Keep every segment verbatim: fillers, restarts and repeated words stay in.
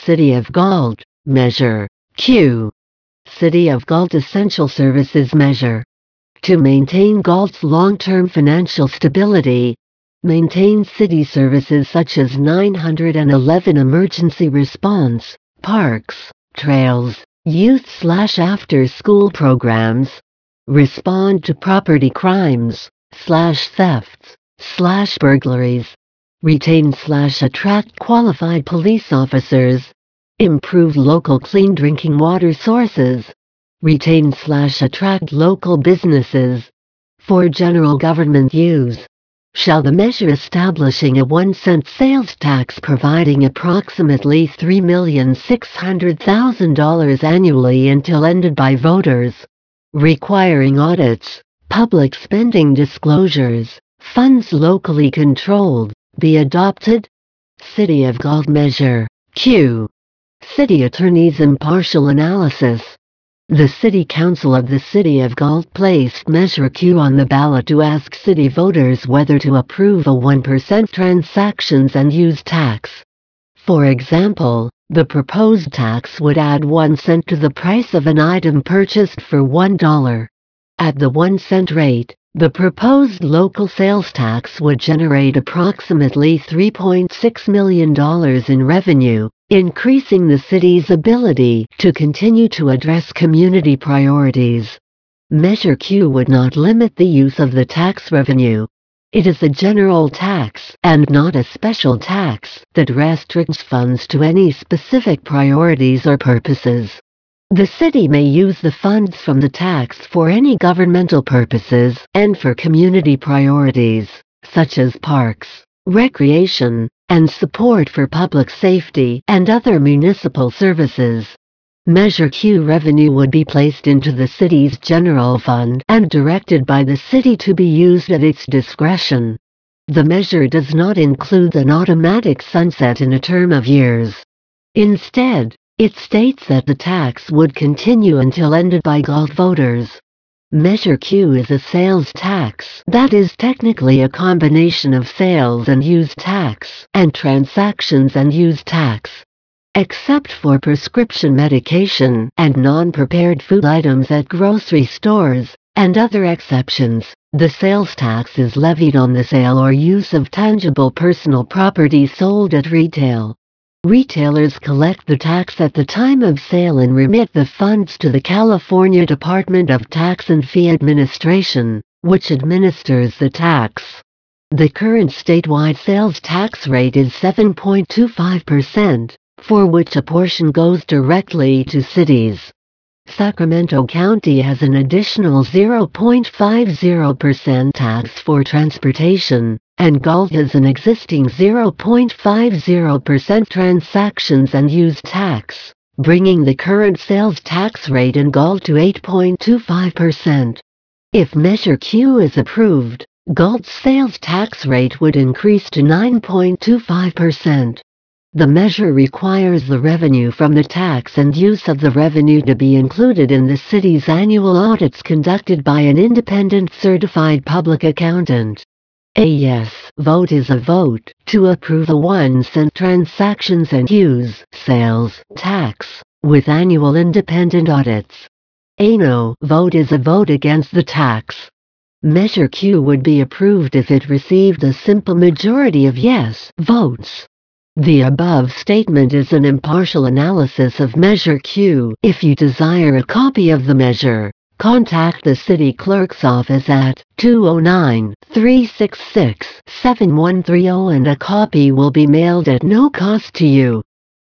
City of Galt, Measure Q. City of Galt Essential Services Measure. To maintain Galt's long-term financial stability, maintain city services such as nine hundred eleven emergency response, parks, trails, youth slash after-school programs, respond to property crimes, slash thefts, slash burglaries, retain slash attract qualified police officers, improve local clean drinking water sources, retain slash attract local businesses, for general government use. Shall the measure establishing a one cent sales tax providing approximately three million six hundred thousand dollars annually until ended by voters, requiring audits, public spending disclosures, funds locally controlled, be adopted? City of Galt Measure Q. City Attorney's Impartial Analysis. The City Council of the City of Galt placed Measure Q on the ballot to ask city voters whether to approve a one percent transactions and use tax. For example, the proposed tax would add one cent to the price of an item purchased for one dollar. At the one cent rate, the proposed local sales tax would generate approximately three point six million dollars in revenue, increasing the city's ability to continue to address community priorities. Measure Q would not limit the use of the tax revenue. It is a general tax, and not a special tax, that restricts funds to any specific priorities or purposes. The city may use the funds from the tax for any governmental purposes and for community priorities, such as parks, recreation, and support for public safety and other municipal services. Measure Q revenue would be placed into the city's general fund and directed by the city to be used at its discretion. The measure does not include an automatic sunset in a term of years. Instead, it states that the tax would continue until ended by Galt voters. Measure Q is a sales tax that is technically a combination of sales and use tax and transactions and use tax. Except for prescription medication and non-prepared food items at grocery stores, and other exceptions, the sales tax is levied on the sale or use of tangible personal property sold at retail. Retailers collect the tax at the time of sale and remit the funds to the California Department of Tax and Fee Administration, which administers the tax. The current statewide sales tax rate is seven point two five percent, for which a portion goes directly to cities. Sacramento County has an additional zero point five zero percent tax for transportation, and Galt has an existing zero point five zero percent transactions and use tax, bringing the current sales tax rate in Galt to eight point two five percent. If Measure Q is approved, Galt's sales tax rate would increase to nine point two five percent. The measure requires the revenue from the tax and use of the revenue to be included in the city's annual audits conducted by an independent certified public accountant. A yes vote is a vote to approve a one cent transactions and use sales tax with annual independent audits. A no vote is a vote against the tax. Measure Q would be approved if it received a simple majority of yes votes. The above statement is an impartial analysis of Measure Q. If you desire a copy of the measure, contact the City Clerk's office at two oh nine, three six six, seven one three zero and a copy will be mailed at no cost to you.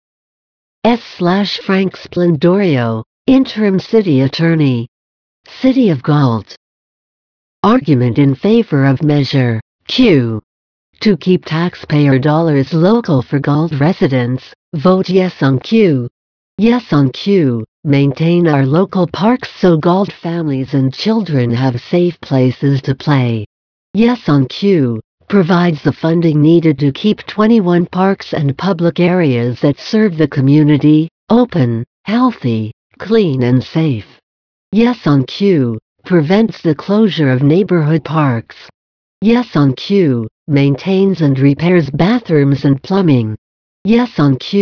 S. slash Frank Splendorio, Interim City Attorney. City of Galt. Argument in favor of Measure Q. To keep taxpayer dollars local for Galt residents, vote yes on Q. Yes on Q. Maintain our local parks so Galt families and children have safe places to play. Yes on Q. Provides the funding needed to keep twenty-one parks and public areas that serve the community open, healthy, clean and safe. Yes on Q. Prevents the closure of neighborhood parks. Yes on Q. Maintains and repairs bathrooms and plumbing. Yes on Q.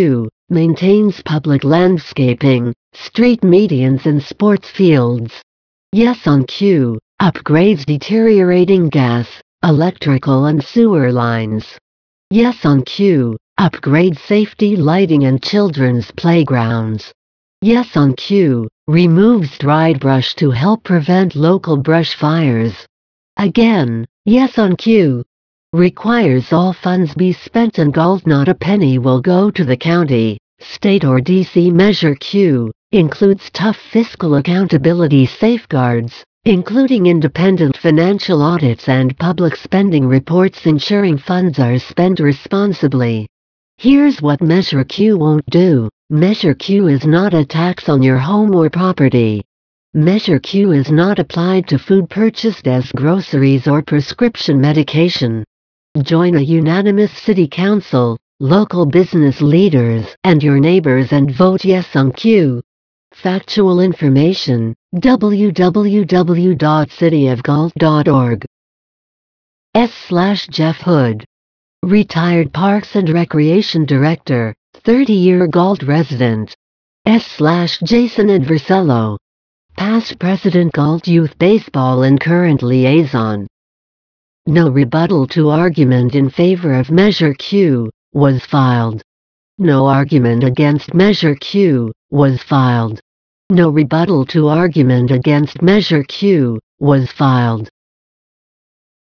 Maintains public landscaping, street medians and sports fields. Yes on Q. Upgrades deteriorating gas, electrical and sewer lines. Yes on Q. Upgrades safety lighting and children's playgrounds. Yes on Q. Removes dried brush to help prevent local brush fires. Again, yes on Q. Requires all funds be spent and Galt not a penny will go to the county, state or D C. Measure Q. Includes tough fiscal accountability safeguards, including independent financial audits and public spending reports ensuring funds are spent responsibly. Here's what Measure Q won't do. Measure Q is not a tax on your home or property. Measure Q is not applied to food purchased as groceries or prescription medication. Join a unanimous City Council, local business leaders, and your neighbors and vote yes on Q. Factual information, w w w dot city of galt dot org. S slash Jeff Hood. Retired Parks and Recreation Director, thirty-year Galt resident. S slash Jason Adversello. Past President Galt Youth Baseball and current liaison. No rebuttal to argument in favor of Measure Q was filed. No argument against Measure Q was filed. No rebuttal to argument against Measure Q was filed.